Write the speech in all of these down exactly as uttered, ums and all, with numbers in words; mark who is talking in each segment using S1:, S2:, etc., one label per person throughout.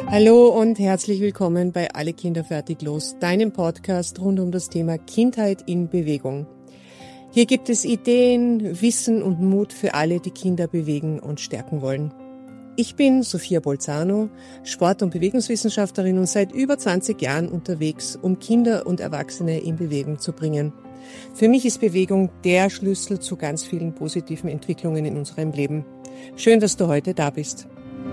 S1: Hallo und herzlich willkommen bei Alle Kinder fertig los, deinem Podcast rund um das Thema Kindheit in Bewegung. Hier gibt es Ideen, Wissen und Mut für alle, die Kinder bewegen und stärken wollen. Ich bin Sophia Bolzano, Sport- und Bewegungswissenschaftlerin und seit über zwanzig Jahren unterwegs, um Kinder und Erwachsene in Bewegung zu bringen. Für mich ist Bewegung der Schlüssel zu ganz vielen positiven Entwicklungen in unserem Leben. Schön, dass du heute da bist.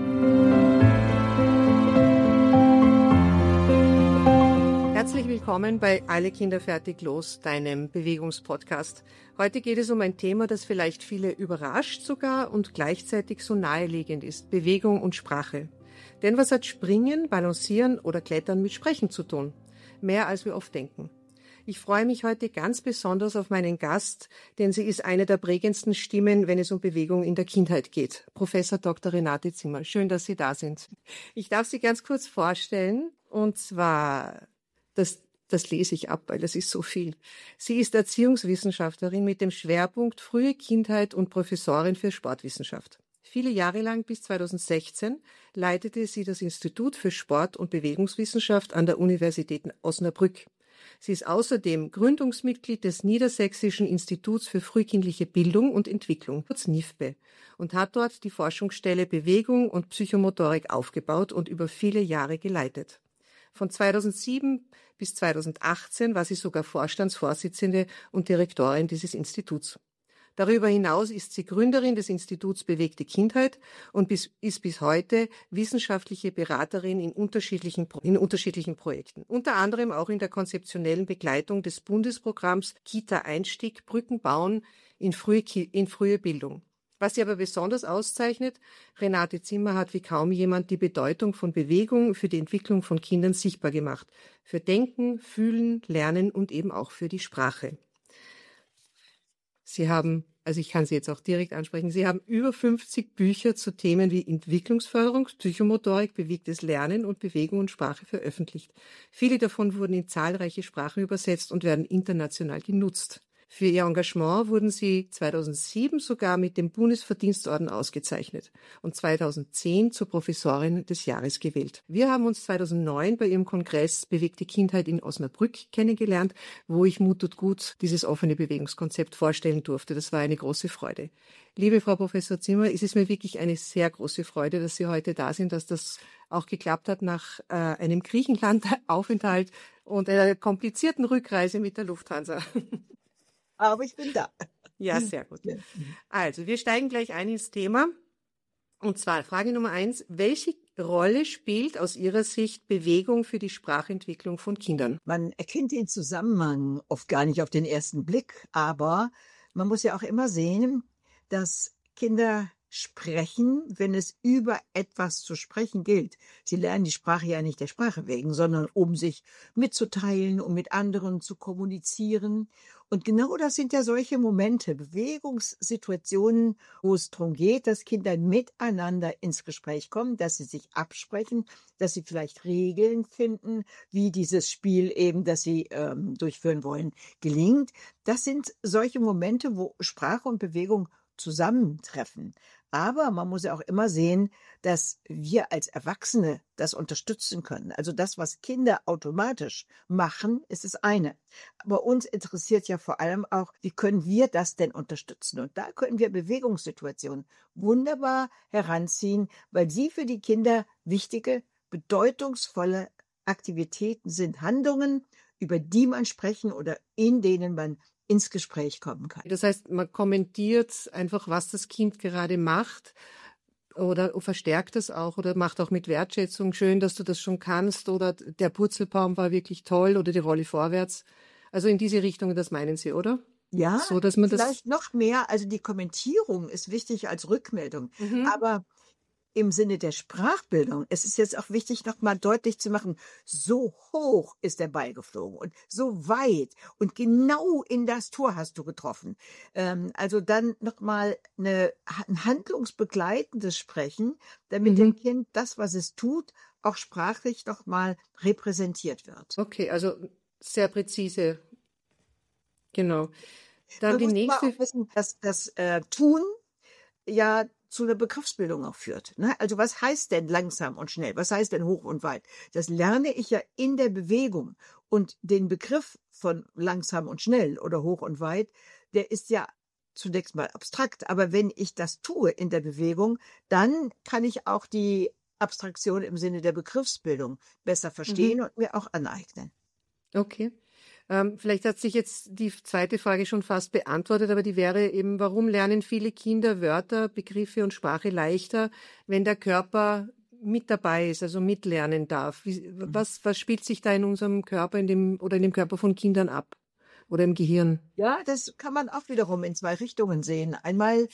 S1: Herzlich willkommen bei Alle Kinder fertig los, deinem Bewegungspodcast. Heute geht es um ein Thema, das vielleicht viele überrascht sogar und gleichzeitig so naheliegend ist: Bewegung und Sprache. Denn was hat Springen, Balancieren oder Klettern mit Sprechen zu tun? Mehr als wir oft denken. Ich freue mich heute ganz besonders auf meinen Gast, denn sie ist eine der prägendsten Stimmen, wenn es um Bewegung in der Kindheit geht. Professor Doktor Renate Zimmer. Schön, dass Sie da sind. Ich darf Sie ganz kurz vorstellen, und zwar, das, das lese ich ab, weil das ist so viel. Sie ist Erziehungswissenschaftlerin mit dem Schwerpunkt frühe Kindheit und Professorin für Sportwissenschaft. Viele Jahre lang, bis zweitausendsechzehn, leitete sie das Institut für Sport- und Bewegungswissenschaft an der Universität Osnabrück. Sie ist außerdem Gründungsmitglied des Niedersächsischen Instituts für frühkindliche Bildung und Entwicklung, kurz N I F B E, und hat dort die Forschungsstelle Bewegung und Psychomotorik aufgebaut und über viele Jahre geleitet. Von zweitausendsieben bis zweitausendachtzehn war sie sogar Vorstandsvorsitzende und Direktorin dieses Instituts. Darüber hinaus ist sie Gründerin des Instituts Bewegte Kindheit und bis, ist bis heute wissenschaftliche Beraterin in unterschiedlichen, in unterschiedlichen Projekten. Unter anderem auch in der konzeptionellen Begleitung des Bundesprogramms Kita-Einstieg, Brücken bauen in frühe, in frühe Bildung. Was sie aber besonders auszeichnet: Renate Zimmer hat wie kaum jemand die Bedeutung von Bewegung für die Entwicklung von Kindern sichtbar gemacht. Für Denken, Fühlen, Lernen und eben auch für die Sprache. Sie haben, also ich kann Sie jetzt auch direkt ansprechen, Sie haben über fünfzig Bücher zu Themen wie Entwicklungsförderung, Psychomotorik, bewegtes Lernen und Bewegung und Sprache veröffentlicht. Viele davon wurden in zahlreiche Sprachen übersetzt und werden international genutzt. Für ihr Engagement wurden Sie zweitausendsieben sogar mit dem Bundesverdienstorden ausgezeichnet und zweitausendzehn zur Professorin des Jahres gewählt. Wir haben uns zweitausendneun bei Ihrem Kongress Bewegte Kindheit in Osnabrück kennengelernt, wo ich Mut tut gut dieses offene Bewegungskonzept vorstellen durfte. Das war eine große Freude. Liebe Frau Professor Zimmer, es ist mir wirklich eine sehr große Freude, dass Sie heute da sind, dass das auch geklappt hat nach äh, einem Griechenland-Aufenthalt und einer komplizierten Rückreise mit der Lufthansa.
S2: Aber ich bin da.
S1: Ja, sehr gut. Also, wir steigen gleich ein ins Thema. Und zwar Frage Nummer eins: Welche Rolle spielt aus Ihrer Sicht Bewegung für die Sprachentwicklung von Kindern?
S2: Man erkennt den Zusammenhang oft gar nicht auf den ersten Blick, aber man muss ja auch immer sehen, dass Kinder sprechen, wenn es über etwas zu sprechen gilt. Sie lernen die Sprache ja nicht der Sprache wegen, sondern um sich mitzuteilen, um mit anderen zu kommunizieren. Und genau das sind ja solche Momente, Bewegungssituationen, wo es darum geht, dass Kinder miteinander ins Gespräch kommen, dass sie sich absprechen, dass sie vielleicht Regeln finden, wie dieses Spiel eben, das sie ähm, durchführen wollen, gelingt. Das sind solche Momente, wo Sprache und Bewegung zusammentreffen. Aber man muss ja auch immer sehen, dass wir als Erwachsene das unterstützen können. Also das, was Kinder automatisch machen, ist das eine. Aber uns interessiert ja vor allem auch, wie können wir das denn unterstützen? Und da können wir Bewegungssituationen wunderbar heranziehen, weil sie für die Kinder wichtige, bedeutungsvolle Aktivitäten sind, Handlungen, über die man sprechen oder in denen man ins Gespräch kommen kann.
S1: Das heißt, man kommentiert einfach, was das Kind gerade macht oder verstärkt es auch oder macht auch mit Wertschätzung: Schön, dass du das schon kannst, oder der Purzelbaum war wirklich toll oder die Rolle vorwärts. Also in diese Richtung, das meinen Sie, oder?
S2: Ja,
S1: so, dass man
S2: vielleicht
S1: das
S2: noch mehr. Also die Kommentierung ist wichtig als Rückmeldung.
S1: Mhm.
S2: Aber im Sinne der Sprachbildung, es ist jetzt auch wichtig, noch mal deutlich zu machen, so hoch ist der Ball geflogen und so weit und genau in das Tor hast du getroffen. Ähm, also dann noch mal eine, ein handlungsbegleitendes Sprechen, damit
S1: Mhm.
S2: dem Kind das, was es tut, auch sprachlich noch mal repräsentiert wird.
S1: Okay, also sehr präzise. Genau. Dann
S2: Man
S1: die
S2: muss aber
S1: nächste.
S2: auch wissen, dass das äh, Tun ja zu einer Begriffsbildung auch führt. Ne? Also was heißt denn langsam und schnell? Was heißt denn hoch und weit? Das lerne ich ja in der Bewegung. Und den Begriff von langsam und schnell oder hoch und weit, der ist ja zunächst mal abstrakt. Aber wenn ich das tue in der Bewegung, dann kann ich auch die Abstraktion im Sinne der Begriffsbildung besser verstehen
S1: Mhm.
S2: und mir auch aneignen.
S1: Okay. Ähm, vielleicht hat sich jetzt die zweite Frage schon fast beantwortet, aber die wäre eben, warum lernen viele Kinder Wörter, Begriffe und Sprache leichter, wenn der Körper mit dabei ist, also mitlernen darf? Wie, was, was spielt sich da in unserem Körper in dem, oder in dem Körper von Kindern ab oder im Gehirn?
S2: Ja, das kann man auch wiederum in zwei Richtungen sehen. Einmal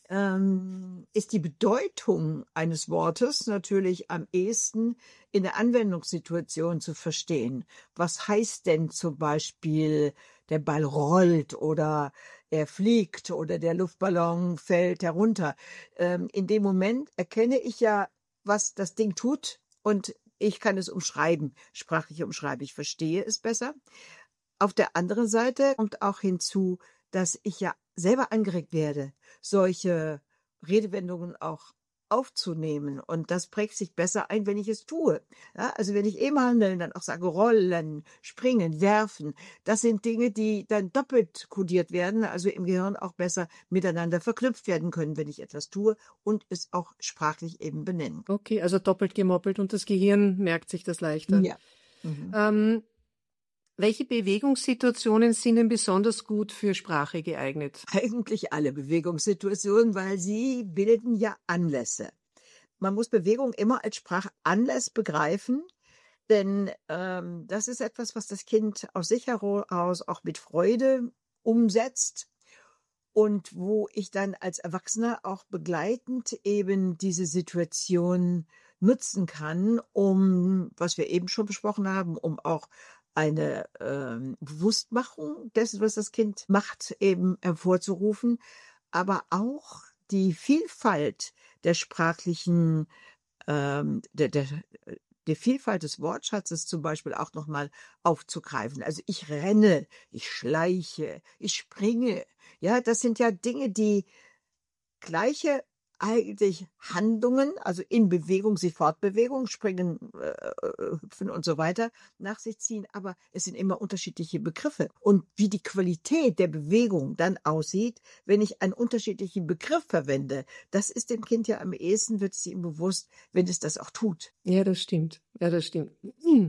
S2: ähm, ist die Bedeutung eines Wortes natürlich am ehesten in der Anwendungssituation zu verstehen. Was heißt denn zum Beispiel, der Ball rollt oder er fliegt oder der Luftballon fällt herunter? Ähm, in dem Moment erkenne ich ja, was das Ding tut und ich kann es umschreiben, sprachlich umschreiben. Ich verstehe es besser. Auf der anderen Seite kommt auch hinzu, dass ich ja selber angeregt werde, solche Redewendungen auch aufzunehmen. Und das prägt sich besser ein, wenn ich es tue. Ja, also wenn ich im Handeln dann auch sage, rollen, springen, werfen, das sind Dinge, die dann doppelt kodiert werden, also im Gehirn auch besser miteinander verknüpft werden können, wenn ich etwas tue und es auch sprachlich eben benennen.
S1: Okay, also doppelt gemoppelt und das Gehirn merkt sich das leichter.
S2: Ja. Mhm.
S1: Ähm, welche Bewegungssituationen sind denn besonders gut für Sprache geeignet?
S2: Eigentlich alle Bewegungssituationen, weil sie bilden ja Anlässe. Man muss Bewegung immer als Sprachanlass begreifen, denn ähm, das ist etwas, was das Kind aus sich heraus auch mit Freude umsetzt und wo ich dann als Erwachsener auch begleitend eben diese Situation nutzen kann, um, was wir eben schon besprochen haben, um auch eine ähm, Bewusstmachung dessen, was das Kind macht, eben hervorzurufen, aber auch die Vielfalt der sprachlichen, ähm, der, der, der Vielfalt des Wortschatzes zum Beispiel auch nochmal aufzugreifen. Also ich renne, ich schleiche, ich springe. Ja, das sind ja Dinge, die gleiche eigentlich Handlungen, also in Bewegung, sie Fortbewegung, springen, äh, hüpfen und so weiter, nach sich ziehen, aber es sind immer unterschiedliche Begriffe. Und wie die Qualität der Bewegung dann aussieht, wenn ich einen unterschiedlichen Begriff verwende, das ist dem Kind ja am ehesten, wird es ihm bewusst, wenn es das auch tut.
S1: Ja, das stimmt. Ja, das stimmt. Hm.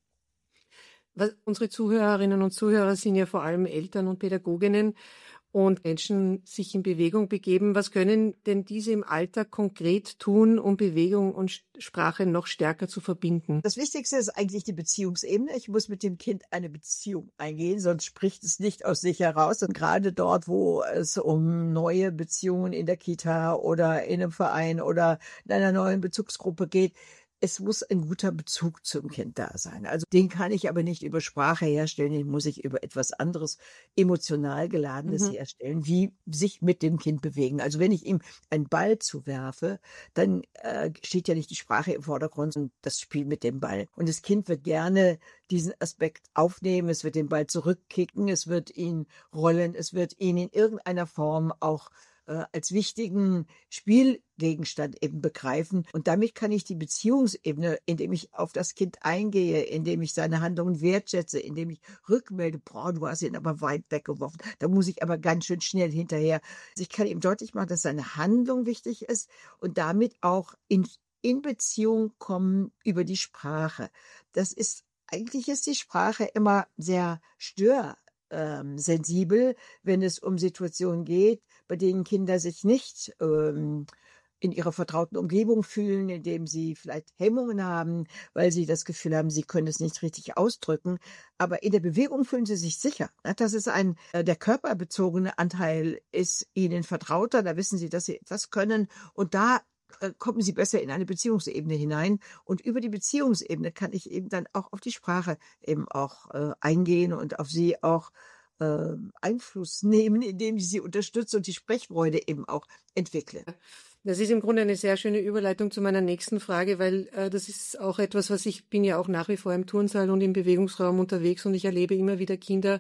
S1: Was, unsere Zuhörerinnen und Zuhörer sind ja vor allem Eltern und Pädagoginnen und Menschen sich in Bewegung begeben. Was können denn diese im Alltag konkret tun, um Bewegung und Sprache noch stärker zu verbinden?
S2: Das Wichtigste ist eigentlich die Beziehungsebene. Ich muss mit dem Kind eine Beziehung eingehen, sonst spricht es nicht aus sich heraus. Und gerade dort, wo es um neue Beziehungen in der Kita oder in einem Verein oder in einer neuen Bezugsgruppe geht, es muss ein guter Bezug zum Kind da sein. Also den kann ich aber nicht über Sprache herstellen, den muss ich über etwas anderes, emotional Geladenes
S1: Mhm.
S2: herstellen, wie sich mit dem Kind bewegen. Also wenn ich ihm einen Ball zuwerfe, dann äh, steht ja nicht die Sprache im Vordergrund, sondern das Spiel mit dem Ball. Und das Kind wird gerne diesen Aspekt aufnehmen, es wird den Ball zurückkicken, es wird ihn rollen, es wird ihn in irgendeiner Form auch als wichtigen Spielgegenstand eben begreifen. Und damit kann ich die Beziehungsebene, indem ich auf das Kind eingehe, indem ich seine Handlungen wertschätze, indem ich rückmelde, boah, du hast ihn aber weit weggeworfen, da muss ich aber ganz schön schnell hinterher. Also ich kann ihm deutlich machen, dass seine Handlung wichtig ist und damit auch in, in Beziehung kommen über die Sprache. Das ist, eigentlich ist die Sprache immer sehr stör Ähm, sensibel, wenn es um Situationen geht, bei denen Kinder sich nicht ähm, in ihrer vertrauten Umgebung fühlen, indem sie vielleicht Hemmungen haben, weil sie das Gefühl haben, sie können es nicht richtig ausdrücken. Aber in der Bewegung fühlen sie sich sicher. Das ist ein, äh, der körperbezogene Anteil ist ihnen vertrauter, da wissen sie, dass sie etwas können und da kommen sie besser in eine Beziehungsebene hinein. Und über die Beziehungsebene kann ich eben dann auch auf die Sprache eben auch äh, eingehen und auf sie auch äh, Einfluss nehmen, indem ich sie unterstütze und die Sprechfreude eben auch entwickle.
S1: Das ist im Grunde eine sehr schöne Überleitung zu meiner nächsten Frage, weil äh, das ist auch etwas, was ich bin ja auch nach wie vor im Turnsaal und im Bewegungsraum unterwegs und ich erlebe immer wieder Kinder,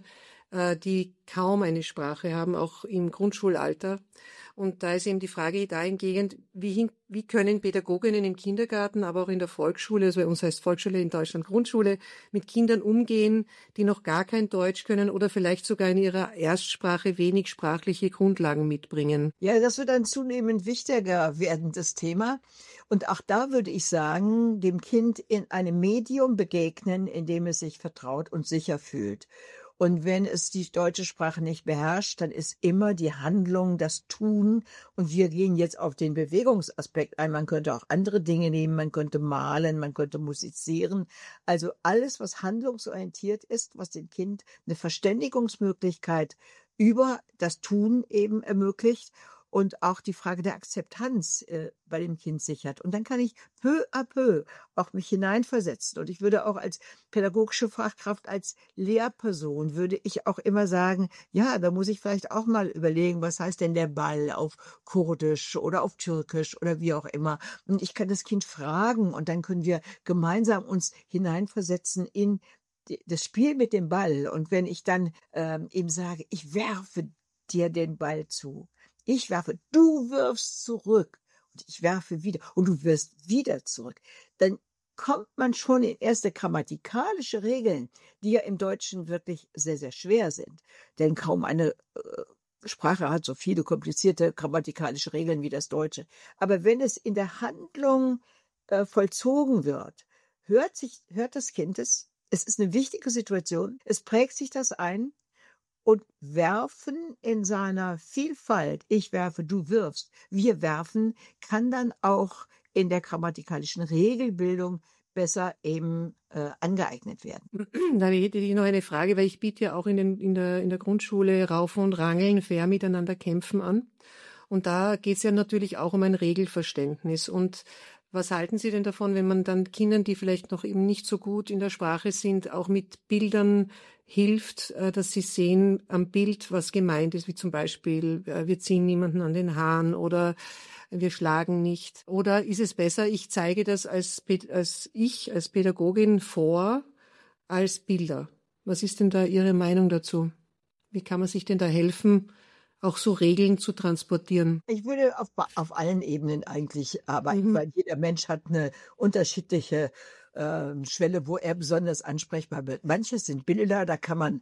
S1: äh, die kaum eine Sprache haben, auch im Grundschulalter. Und da ist eben die Frage dahingehend, wie, hin, wie können Pädagoginnen im Kindergarten, aber auch in der Volksschule, also bei uns heißt Volksschule in Deutschland Grundschule, mit Kindern umgehen, die noch gar kein Deutsch können oder vielleicht sogar in ihrer Erstsprache wenig sprachliche Grundlagen mitbringen.
S2: Ja, das wird ein zunehmend wichtiger werdendes Thema. Und auch da würde ich sagen, dem Kind in einem Medium begegnen, in dem es sich vertraut und sicher fühlt. Und wenn es die deutsche Sprache nicht beherrscht, dann ist immer die Handlung, das Tun. Und wir gehen jetzt auf den Bewegungsaspekt ein. Man könnte auch andere Dinge nehmen. Man könnte malen, man könnte musizieren. Also alles, was handlungsorientiert ist, was dem Kind eine Verständigungsmöglichkeit über das Tun eben ermöglicht und auch die Frage der Akzeptanz äh, bei dem Kind sichert. Und dann kann ich peu à peu auch mich hineinversetzen. Und ich würde auch als pädagogische Fachkraft, als Lehrperson, würde ich auch immer sagen, ja, da muss ich vielleicht auch mal überlegen, was heißt denn der Ball auf Kurdisch oder auf Türkisch oder wie auch immer. Und ich kann das Kind fragen und dann können wir gemeinsam uns hineinversetzen in das Spiel mit dem Ball. Und wenn ich dann ähm, ihm sage, ich werfe dir den Ball zu, ich werfe, du wirfst zurück und ich werfe wieder und du wirfst wieder zurück, dann kommt man schon in erste grammatikalische Regeln, die ja im Deutschen wirklich sehr, sehr schwer sind. Denn kaum eine äh, Sprache hat so viele komplizierte grammatikalische Regeln wie das Deutsche. Aber wenn es in der Handlung äh, vollzogen wird, hört sich, hört das Kind es, es ist eine wichtige Situation, es prägt sich das ein. Und werfen in seiner Vielfalt, ich werfe, du wirfst, wir werfen, kann dann auch in der grammatikalischen Regelbildung besser eben äh, angeeignet werden.
S1: Da hätte ich noch eine Frage, weil ich biete ja auch in, den, in, der, in der Grundschule Raufen und Rangeln, fair miteinander kämpfen an. Und da geht es ja natürlich auch um ein Regelverständnis. Und was halten Sie denn davon, wenn man dann Kindern, die vielleicht noch eben nicht so gut in der Sprache sind, auch mit Bildern hilft, dass sie sehen am Bild, was gemeint ist, wie zum Beispiel, wir ziehen niemanden an den Haaren oder wir schlagen nicht. Oder ist es besser, ich zeige das als, als ich, als Pädagogin vor, als Bilder? Was ist denn da Ihre Meinung dazu? Wie kann man sich denn da helfen, auch so Regeln zu transportieren?
S2: Ich würde auf, auf allen Ebenen eigentlich arbeiten,
S1: Mhm.
S2: weil jeder Mensch hat eine unterschiedliche äh, Schwelle, wo er besonders ansprechbar wird. Manches sind Bilder, da kann man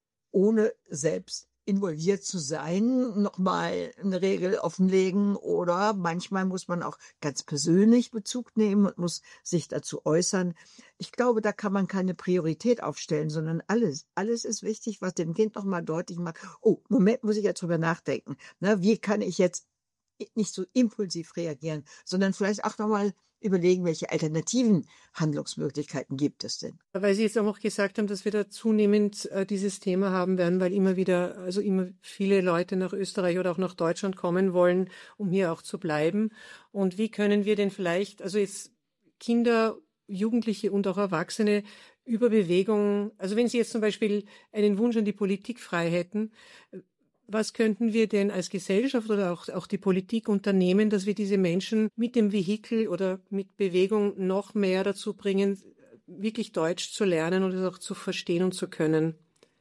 S2: ohne selbst involviert zu sein, nochmal eine Regel offenlegen oder manchmal muss man auch ganz persönlich Bezug nehmen und muss sich dazu äußern. Ich glaube, da kann man keine Priorität aufstellen, sondern alles. Alles ist wichtig, was dem Kind nochmal deutlich macht. Oh, Moment, muss ich jetzt drüber nachdenken. Na, wie kann ich jetzt nicht so impulsiv reagieren, sondern vielleicht auch nochmal überlegen, welche alternativen Handlungsmöglichkeiten gibt es denn?
S1: Weil Sie jetzt auch noch gesagt haben, dass wir da zunehmend äh, dieses Thema haben werden, weil immer wieder, also immer viele Leute nach Österreich oder auch nach Deutschland kommen wollen, um hier auch zu bleiben. Und wie können wir denn vielleicht, also jetzt Kinder, Jugendliche und auch Erwachsene über Bewegung, also wenn Sie jetzt zum Beispiel einen Wunsch an die Politik frei hätten, was könnten wir denn als Gesellschaft oder auch, auch die Politik unternehmen, dass wir diese Menschen mit dem Vehikel oder mit Bewegung noch mehr dazu bringen, wirklich Deutsch zu lernen und es auch zu verstehen und zu können?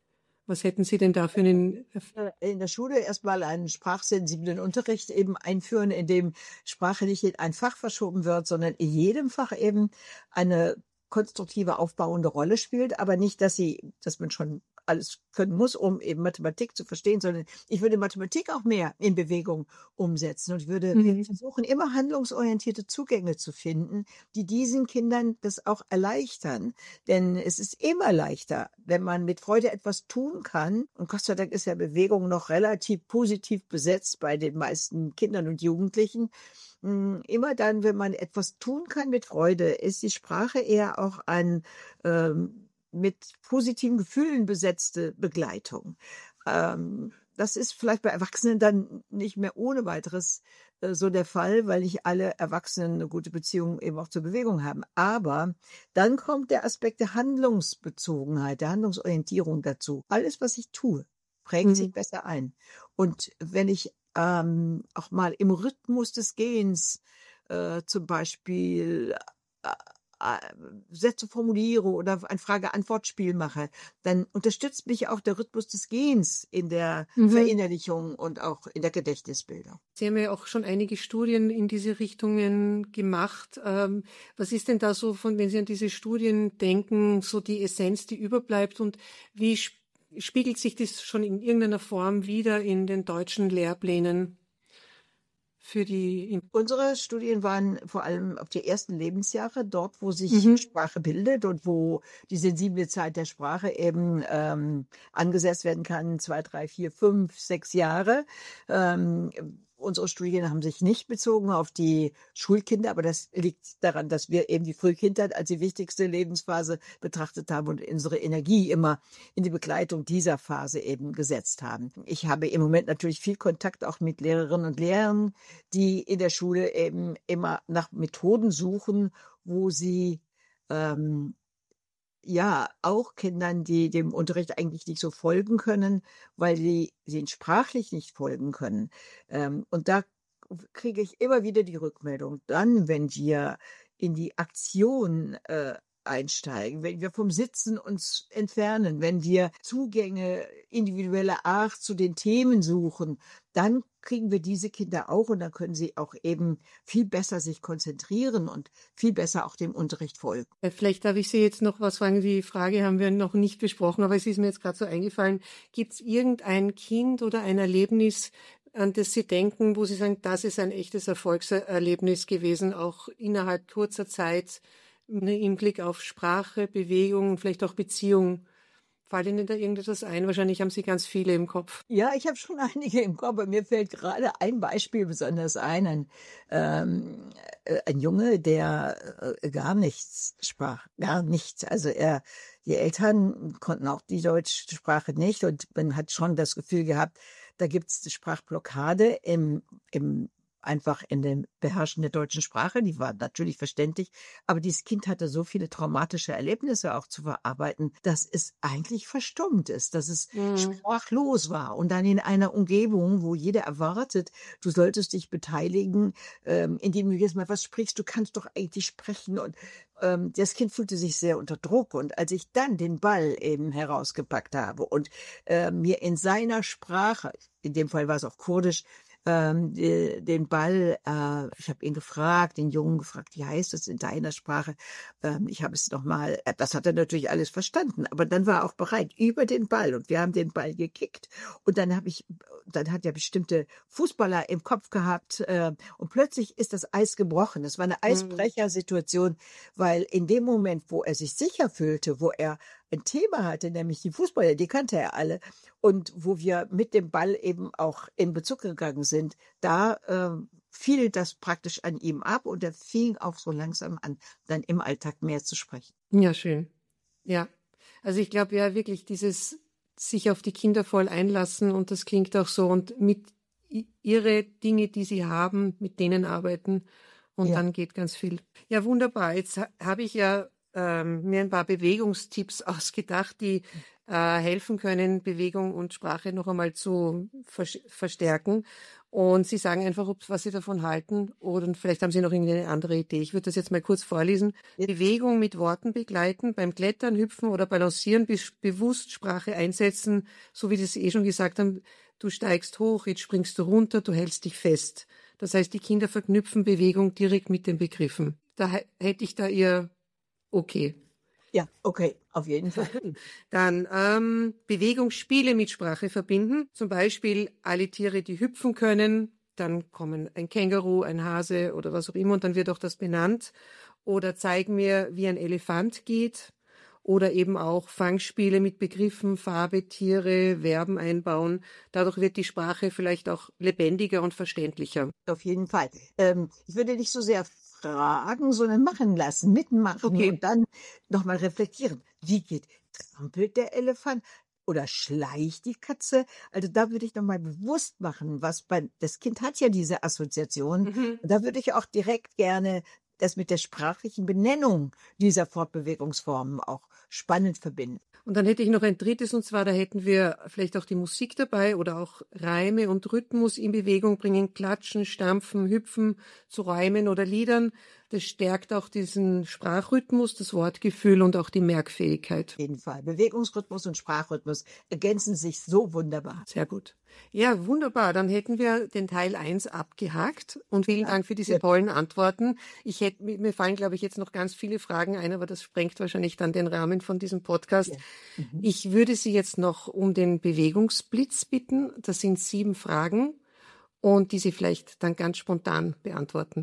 S1: Was hätten Sie denn da für einen...
S2: In der Schule erstmal einen sprachsensiblen Unterricht eben einführen, in dem Sprache nicht in ein Fach verschoben wird, sondern in jedem Fach eben eine konstruktive, aufbauende Rolle spielt, aber nicht, dass sie, dass man schon alles können muss, um eben Mathematik zu verstehen, sondern ich würde Mathematik auch mehr in Bewegung umsetzen und würde mhm. versuchen, immer handlungsorientierte Zugänge zu finden, die diesen Kindern das auch erleichtern. Denn es ist immer leichter, wenn man mit Freude etwas tun kann. Und Gott sei Dank ist ja Bewegung noch relativ positiv besetzt bei den meisten Kindern und Jugendlichen. Immer dann, wenn man etwas tun kann mit Freude, ist die Sprache eher auch ein ähm, mit positiven Gefühlen besetzte Begleitung. Ähm, das ist vielleicht bei Erwachsenen dann nicht mehr ohne weiteres äh, so der Fall, weil nicht alle Erwachsenen eine gute Beziehung eben auch zur Bewegung haben. Aber dann kommt der Aspekt der Handlungsbezogenheit, der Handlungsorientierung dazu. Alles, was ich tue, prägt mhm. sich besser ein. Und wenn ich ähm, auch mal im Rhythmus des Gehens äh, zum Beispiel äh, äh, Sätze formuliere oder ein Frage-Antwort-Spiel mache, dann unterstützt mich auch der Rhythmus des Gehens in der
S1: Mhm.
S2: Verinnerlichung und auch in der Gedächtnisbildung.
S1: Sie haben ja auch schon einige Studien in diese Richtungen gemacht. Ähm, was ist denn da so von, wenn Sie an diese Studien denken, so die Essenz, die überbleibt und wie sp- spiegelt sich das schon in irgendeiner Form wieder in den deutschen Lehrplänen für die?
S2: Unsere Studien waren vor allem auf die ersten Lebensjahre, dort, wo sich
S1: Mhm.
S2: Sprache bildet und wo die sensible Zeit der Sprache eben ähm, angesetzt werden kann, zwei, drei, vier, fünf, sechs Jahre. Ähm, unsere Studien haben sich nicht bezogen auf die Schulkinder, aber das liegt daran, dass wir eben die Frühkindheit als die wichtigste Lebensphase betrachtet haben und unsere Energie immer in die Begleitung dieser Phase eben gesetzt haben. Ich habe im Moment natürlich viel Kontakt auch mit Lehrerinnen und Lehrern, die in der Schule eben immer nach Methoden suchen, wo sie ähm, ja auch Kindern, die dem Unterricht eigentlich nicht so folgen können, weil sie sie sprachlich nicht folgen können. Ähm, und da kriege ich immer wieder die Rückmeldung, dann, wenn wir in die Aktion äh, einsteigen, wenn wir vom Sitzen uns entfernen, wenn wir Zugänge individueller Art zu den Themen suchen, dann kriegen wir diese Kinder auch und dann können sie auch eben viel besser sich konzentrieren und viel besser auch dem Unterricht folgen.
S1: Äh, Vielleicht darf ich Sie jetzt noch was fragen. Die Frage haben wir noch nicht besprochen, aber es ist mir jetzt gerade so eingefallen. Gibt es irgendein Kind oder ein Erlebnis, an das Sie denken, wo Sie sagen, das ist ein echtes Erfolgserlebnis gewesen, auch innerhalb kurzer Zeit, ne, im Blick auf Sprache, Bewegung, vielleicht auch Beziehung? Fällt Ihnen da irgendetwas ein? Wahrscheinlich haben Sie ganz viele im Kopf.
S2: Ja, ich habe schon einige im Kopf, aber mir fällt gerade ein Beispiel besonders ein. Ein, ähm, äh, ein Junge, der äh, gar nichts sprach, gar nichts. Also er, die Eltern konnten auch die deutsche Sprache nicht und man hat schon das Gefühl gehabt, da gibt's eine Sprachblockade im, im einfach in dem Beherrschen der deutschen Sprache. Die war natürlich verständlich, aber dieses Kind hatte so viele traumatische Erlebnisse auch zu verarbeiten, dass es eigentlich verstummt ist, dass es
S1: Mhm.
S2: sprachlos war und dann in einer Umgebung, wo jeder erwartet, du solltest dich beteiligen, ähm, indem du jetzt mal was sprichst, du kannst doch eigentlich sprechen und ähm, das Kind fühlte sich sehr unter Druck und als ich dann den Ball eben herausgepackt habe und äh, mir in seiner Sprache, in dem Fall war es auf Kurdisch, ähm, die, den Ball, äh, ich habe ihn gefragt, den Jungen gefragt, wie heißt es in deiner Sprache? Ähm, ich habe es nochmal, äh, das hat er natürlich alles verstanden, aber dann war er auch bereit über den Ball und wir haben den Ball gekickt und dann habe ich, dann hat er bestimmte Fußballer im Kopf gehabt äh, und plötzlich ist das Eis gebrochen. Das war eine
S1: Mhm.
S2: Eisbrechersituation, weil in dem Moment, wo er sich sicher fühlte, wo er ein Thema hatte, nämlich die Fußballer, die kannte er alle, und wo wir mit dem Ball eben auch in Bezug gegangen sind, da ähm, fiel das praktisch an ihm ab und er fing auch so langsam an, dann im Alltag mehr zu sprechen.
S1: Ja, schön. Ja. Also ich glaube ja wirklich dieses sich auf die Kinder voll einlassen und das klingt auch so und mit i- ihre Dinge, die sie haben, mit denen arbeiten und
S2: Ja.
S1: dann geht ganz viel. Ja, wunderbar. Jetzt ha habe ich ja ähm, mir ein paar Bewegungstipps ausgedacht, die äh, helfen können, Bewegung und Sprache noch einmal zu vers verstärken. Und Sie sagen einfach, ob, was Sie davon halten oder vielleicht haben Sie noch irgendeine andere Idee. Ich würde das jetzt mal kurz vorlesen. Bewegung mit Worten begleiten, beim Klettern, Hüpfen oder Balancieren be bewusst Sprache einsetzen, so wie Sie es eh schon gesagt haben, du steigst hoch, jetzt springst du runter, du hältst dich fest. Das heißt, die Kinder verknüpfen Bewegung direkt mit den Begriffen. Da hätte ich da ihr Okay.
S2: Ja, okay, auf jeden Fall.
S1: Dann ähm, Bewegungsspiele mit Sprache verbinden. Zum Beispiel alle Tiere, die hüpfen können. Dann kommen ein Känguru, ein Hase oder was auch immer und dann wird auch das benannt. Oder zeig mir, wie ein Elefant geht. Oder eben auch Fangspiele mit Begriffen, Farbe, Tiere, Verben einbauen. Dadurch wird die Sprache vielleicht auch lebendiger und verständlicher.
S2: Auf jeden Fall. Ähm, ich würde nicht so sehr fragen, sondern machen lassen, mitmachen
S1: Okay.
S2: und dann nochmal reflektieren. Wie geht, trampelt der Elefant oder schleicht die Katze? Also da würde ich nochmal bewusst machen, was bei, das Kind hat ja diese Assoziation.
S1: Mhm.
S2: Und da würde ich auch direkt gerne das mit der sprachlichen Benennung dieser Fortbewegungsformen auch spannend verbinden.
S1: Und dann hätte ich noch ein drittes, und zwar, da hätten wir vielleicht auch die Musik dabei oder auch Reime und Rhythmus in Bewegung bringen, klatschen, stampfen, hüpfen zu Räumen oder Liedern. Das stärkt auch diesen Sprachrhythmus, das Wortgefühl und auch die Merkfähigkeit.
S2: Auf jeden Fall. Bewegungsrhythmus und Sprachrhythmus ergänzen sich so wunderbar.
S1: Sehr gut. Ja, wunderbar. Dann hätten wir den Teil eins abgehakt. Und vielen
S2: Ja,
S1: Dank für diese
S2: sehr
S1: tollen Antworten. Ich hätte, mir fallen, glaube ich, jetzt noch ganz viele Fragen ein, aber das sprengt wahrscheinlich dann den Rahmen von diesem Podcast.
S2: Ja. Mhm.
S1: Ich würde Sie jetzt noch um den Bewegungsblitz bitten. Das sind sieben Fragen und die Sie vielleicht dann ganz spontan beantworten.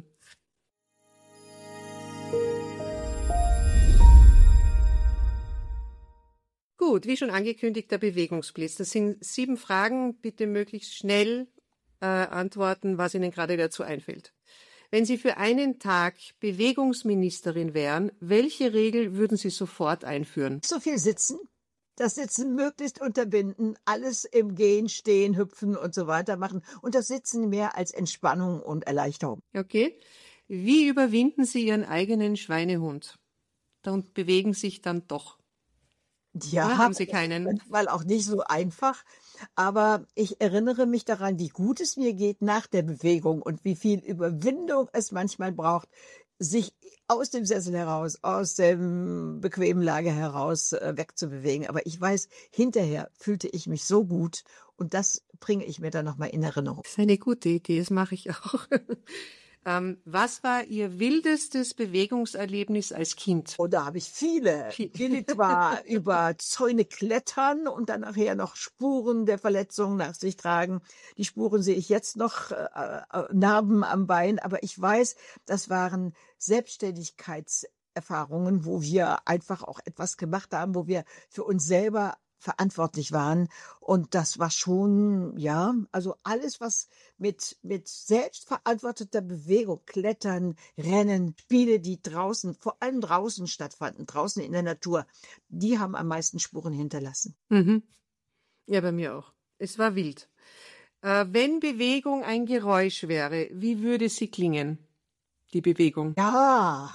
S1: Gut, wie schon angekündigt, der Bewegungsblitz. Das sind sieben Fragen. Bitte möglichst schnell äh, antworten, was Ihnen gerade dazu einfällt. Wenn Sie für einen Tag Bewegungsministerin wären, welche Regel würden Sie sofort einführen?
S2: So viel sitzen, das Sitzen möglichst unterbinden, alles im Gehen, Stehen, Hüpfen und so weiter machen und das Sitzen mehr als Entspannung und Erleichterung.
S1: Okay. Wie überwinden Sie Ihren eigenen Schweinehund? Und bewegen sich dann doch.
S2: Ja,
S1: Oder haben Sie keinen?
S2: manchmal auch nicht so einfach, aber ich erinnere mich daran, wie gut es mir geht nach der Bewegung und wie viel Überwindung es manchmal braucht, sich aus dem Sessel heraus, aus dem bequemen Lage heraus äh, wegzubewegen. Aber ich weiß, hinterher fühlte ich mich so gut und das bringe ich mir dann nochmal in Erinnerung.
S1: Das ist eine gute Idee, das mache ich auch. ähm, was war Ihr wildestes Bewegungserlebnis als Kind?
S2: Und da habe ich viele.
S1: Viel.
S2: Willig war über Zäune klettern und dann nachher noch Spuren der Verletzung nach sich tragen. Die Spuren sehe ich jetzt noch, äh, äh, Narben am Bein, aber ich weiß, das waren Selbstständigkeitserfahrungen, wo wir einfach auch etwas gemacht haben, wo wir für uns selber verantwortlich waren. Und das war schon, ja, also alles, was mit, mit selbstverantworteter Bewegung, Klettern, Rennen, Spiele, die draußen, vor allem draußen stattfanden, draußen in der Natur, die haben am meisten Spuren hinterlassen.
S1: Mhm. Ja, bei mir auch. Es war wild. Äh, wenn Bewegung ein Geräusch wäre, wie würde sie klingen? Die Bewegung.
S2: Ja,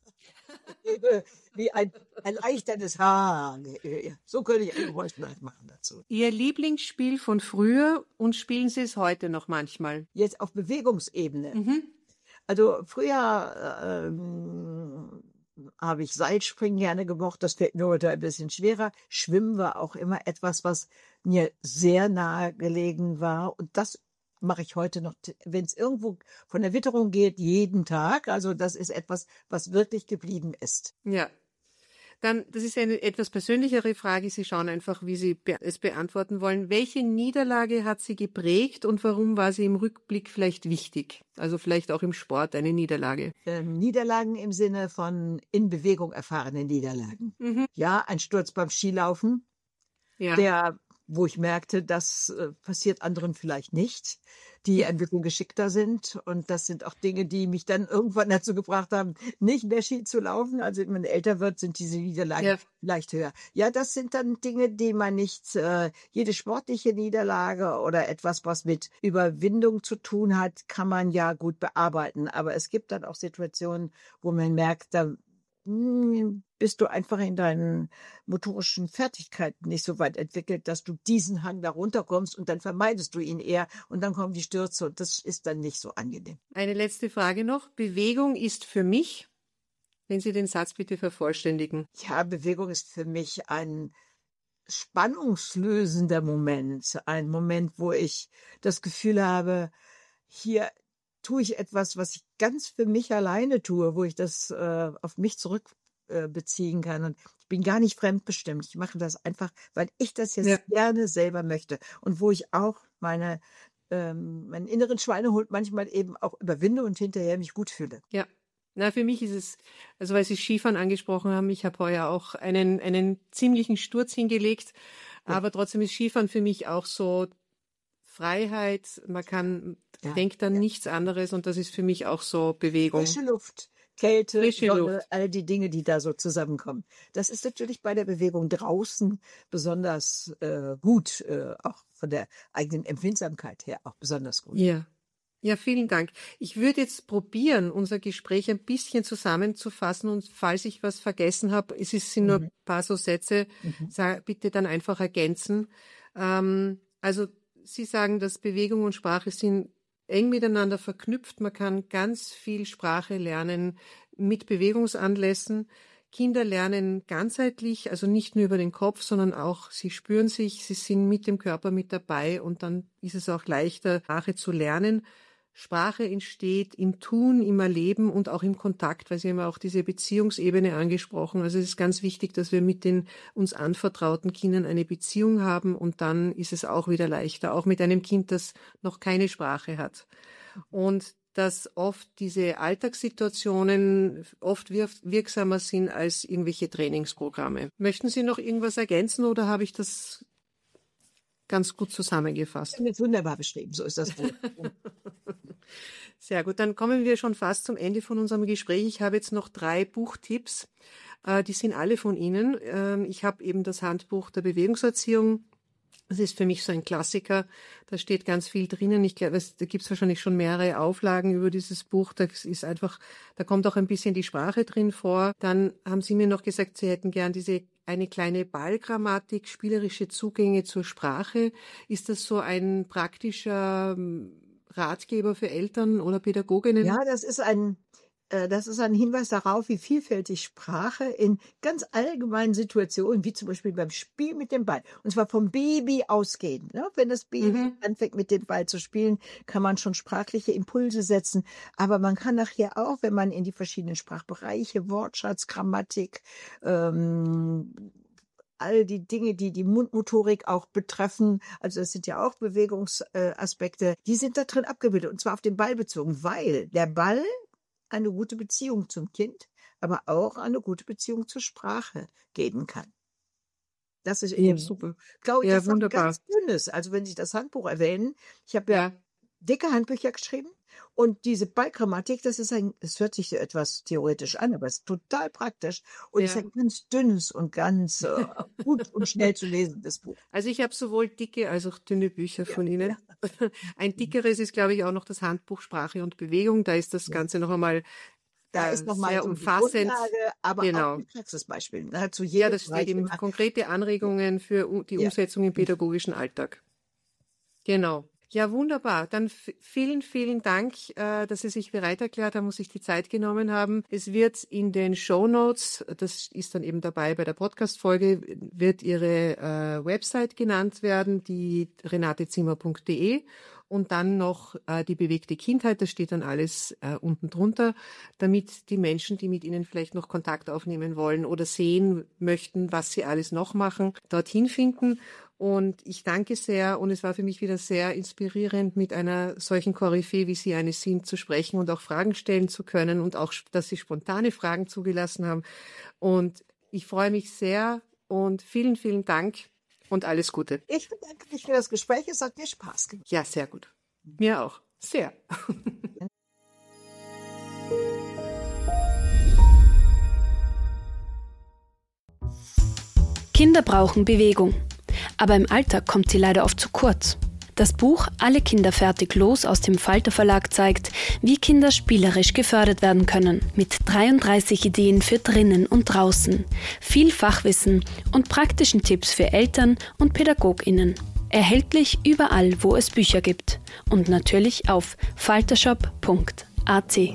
S2: wie ein erleichterndes Haar. So könnte ich ein Geräusch machen dazu.
S1: Ihr Lieblingsspiel von früher und spielen Sie es heute noch manchmal?
S2: Jetzt auf Bewegungsebene.
S1: Mhm.
S2: Also früher ähm, habe ich Seilspringen gerne gemocht. Das fällt mir heute ein bisschen schwerer. Schwimmen war auch immer etwas, was mir sehr nahe gelegen war. Und das mache ich heute noch, wenn es irgendwo von der Witterung geht, jeden Tag. Also das ist etwas, was wirklich geblieben ist.
S1: Ja. Dann, das ist eine etwas persönlichere Frage. Sie schauen einfach, wie Sie be- es beantworten wollen. Welche Niederlage hat Sie geprägt und warum war sie im Rückblick vielleicht wichtig? Also vielleicht auch im Sport eine Niederlage.
S2: Ähm, Niederlagen im Sinne von in Bewegung erfahrene Niederlagen.
S1: Mhm.
S2: Ja, ein Sturz beim Skilaufen,
S1: Ja.
S2: der, wo ich merkte, das äh, passiert anderen vielleicht nicht, die ein bisschen geschickter sind. Und das sind auch Dinge, die mich dann irgendwann dazu gebracht haben, nicht mehr Ski zu laufen. Also wenn man älter wird, sind diese Niederlagen
S1: Ja.
S2: leicht höher. Ja, das sind dann Dinge, die man nicht, äh, jede sportliche Niederlage oder etwas, was mit Überwindung zu tun hat, kann man ja gut bearbeiten. Aber es gibt dann auch Situationen, wo man merkt, da hm, bist du einfach in deinen motorischen Fertigkeiten nicht so weit entwickelt, dass du diesen Hang da runterkommst und dann vermeidest du ihn eher und dann kommen die Stürze und das ist dann nicht so angenehm.
S1: Eine letzte Frage noch. Bewegung ist für mich, wenn Sie den Satz bitte vervollständigen.
S2: Ja, Bewegung ist für mich ein spannungslösender Moment, ein Moment, wo ich das Gefühl habe, hier tue ich etwas, was ich ganz für mich alleine tue, wo ich das äh, auf mich zurück äh, beziehen kann. Und ich bin gar nicht fremdbestimmt. Ich mache das einfach, weil ich das jetzt
S1: Ja.
S2: gerne selber möchte. Und wo ich auch meine, ähm, meinen inneren Schweinehund manchmal eben auch überwinde und hinterher mich gut fühle.
S1: Ja. Na, für mich ist es, also weil Sie Skifahren angesprochen haben, ich habe heuer auch einen, einen ziemlichen Sturz hingelegt,
S2: Ja.
S1: aber trotzdem ist Skifahren für mich auch so Freiheit, man kann,
S2: Ja,
S1: denkt dann
S2: ja.
S1: nichts anderes und das ist für mich auch so Bewegung.
S2: Frische Luft, Kälte,
S1: Frische
S2: Sonne,
S1: Luft.
S2: all die Dinge, die da so zusammenkommen. Das ist natürlich bei der Bewegung draußen besonders äh, gut, äh, auch von der eigenen Empfindsamkeit her auch besonders gut.
S1: Ja. Ja, vielen Dank. Ich würde jetzt probieren, unser Gespräch ein bisschen zusammenzufassen und falls ich was vergessen habe, es sind nur ein paar so Sätze,
S2: Mhm.
S1: sag, bitte dann einfach ergänzen. Ähm, also Sie sagen, dass Bewegung und Sprache sind eng miteinander verknüpft. Man kann ganz viel Sprache lernen mit Bewegungsanlässen. Kinder lernen ganzheitlich, also nicht nur über den Kopf, sondern auch, sie spüren sich, sie sind mit dem Körper mit dabei und dann ist es auch leichter, Sprache zu lernen. Sprache entsteht im Tun, im Erleben und auch im Kontakt, weil Sie haben ja auch diese Beziehungsebene angesprochen. Also es ist ganz wichtig, dass wir mit den uns anvertrauten Kindern eine Beziehung haben und dann ist es auch wieder leichter, auch mit einem Kind, das noch keine Sprache hat. Und dass oft diese Alltagssituationen oft wirksamer sind als irgendwelche Trainingsprogramme. Möchten Sie noch irgendwas ergänzen oder habe ich das ganz gut zusammengefasst?
S2: Das ist wunderbar beschrieben, so ist das gut.
S1: Sehr gut, dann kommen wir schon fast zum Ende von unserem Gespräch. Ich habe jetzt noch drei Buchtipps, die sind alle von Ihnen. Ich habe eben das Handbuch der Bewegungserziehung. Das ist für mich so ein Klassiker. Da steht ganz viel drinnen. Ich glaube, da gibt es wahrscheinlich schon mehrere Auflagen über dieses Buch. Das ist einfach, da kommt auch ein bisschen die Sprache drin vor. Dann haben Sie mir noch gesagt, Sie hätten gern diese eine kleine Ballgrammatik, spielerische Zugänge zur Sprache. Ist das so ein praktischer Ratgeber für Eltern oder Pädagoginnen?
S2: Ja, das ist ein, äh, das ist ein Hinweis darauf, wie vielfältig Sprache in ganz allgemeinen Situationen, wie zum Beispiel beim Spiel mit dem Ball, und zwar vom Baby ausgehend. Ne? Wenn das Baby
S1: Mhm.
S2: anfängt, mit dem Ball zu spielen, kann man schon sprachliche Impulse setzen. Aber man kann nachher auch, wenn man in die verschiedenen Sprachbereiche, Wortschatz, Grammatik, ähm, all die Dinge, die die Mundmotorik auch betreffen, also das sind ja auch Bewegungsaspekte, die sind da drin abgebildet, und zwar auf den Ball bezogen, weil der Ball eine gute Beziehung zum Kind, aber auch eine gute Beziehung zur Sprache geben kann. Das ist
S1: Ja,
S2: eben,
S1: super.
S2: glaube ich,
S1: Ja,
S2: das ist auch
S1: wunderbar.
S2: ganz Dünnes. Also wenn Sie das Handbuch erwähnen, ich habe ja,
S1: Ja.
S2: dicke Handbücher geschrieben und diese Ballgrammatik, das ist ein, das hört sich so etwas theoretisch an, aber es ist total praktisch und
S1: Ja.
S2: ist ein ganz dünnes und ganz äh, gut und schnell zu lesendes Buch.
S1: Also ich habe sowohl dicke als auch dünne Bücher
S2: Ja,
S1: von Ihnen. Ein dickeres ist, glaube ich, auch noch das Handbuch Sprache und Bewegung. Da ist das
S2: Ja.
S1: Ganze noch einmal
S2: Da
S1: äh,
S2: ist nochmal
S1: sehr
S2: so die
S1: umfassend.
S2: Grundlage, aber
S1: Genau.
S2: auch mit Praxisbeispielen. Da hat zu
S1: Ja,
S2: jedem
S1: das steht
S2: Bereich
S1: eben
S2: immer.
S1: konkrete Anregungen für u- die
S2: Ja.
S1: Umsetzung im pädagogischen Alltag. Genau. Ja, wunderbar. Dann f- vielen, vielen Dank, äh, dass Sie sich bereit erklärt haben und sich die Zeit genommen haben. Es wird in den Shownotes, das ist dann eben dabei bei der Podcast-Folge, wird Ihre äh, Website genannt werden, die renatezimmer punkt de und dann noch äh, die bewegte Kindheit, das steht dann alles äh, unten drunter, damit die Menschen, die mit Ihnen vielleicht noch Kontakt aufnehmen wollen oder sehen möchten, was Sie alles noch machen, dorthin finden. Und ich danke sehr und es war für mich wieder sehr inspirierend, mit einer solchen Koryphäe, wie Sie eine sind, zu sprechen und auch Fragen stellen zu können und auch, dass Sie spontane Fragen zugelassen haben. Und ich freue mich sehr und vielen, vielen Dank und alles Gute.
S2: Ich bedanke mich für das Gespräch. Es hat mir Spaß gemacht.
S1: Ja, sehr gut. Mir auch. Sehr.
S3: Kinder brauchen Bewegung, aber im Alltag kommt sie leider oft zu kurz. Das Buch Alle Kinder fertig los aus dem Falter Verlag zeigt, wie Kinder spielerisch gefördert werden können, mit dreiunddreißig Ideen für drinnen und draußen, viel Fachwissen und praktischen Tipps für Eltern und PädagogInnen. Erhältlich überall, wo es Bücher gibt und natürlich auf faltershop punkt a t.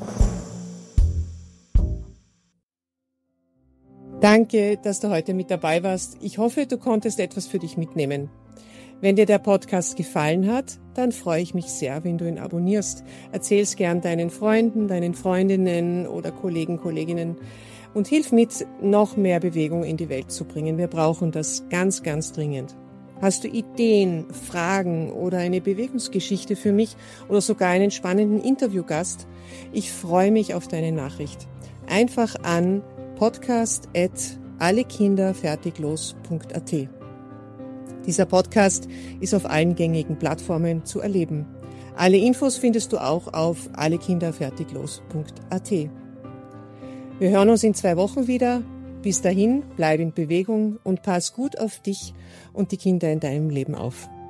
S1: Danke, dass du heute mit dabei warst. Ich hoffe, du konntest etwas für dich mitnehmen. Wenn dir der Podcast gefallen hat, dann freue ich mich sehr, wenn du ihn abonnierst. Erzähl's gern deinen Freunden, deinen Freundinnen oder Kollegen, Kolleginnen und hilf mit, noch mehr Bewegung in die Welt zu bringen. Wir brauchen das ganz, ganz dringend. Hast du Ideen, Fragen oder eine Bewegungsgeschichte für mich oder sogar einen spannenden Interviewgast? Ich freue mich auf deine Nachricht. Einfach an podcast at allekinderfertiglos punkt a t. Dieser Podcast ist auf allen gängigen Plattformen zu erleben. Alle Infos findest du auch auf allekinderfertiglos punkt a t. Wir hören uns in zwei Wochen wieder. Bis dahin, bleib in Bewegung und pass gut auf dich und die Kinder in deinem Leben auf.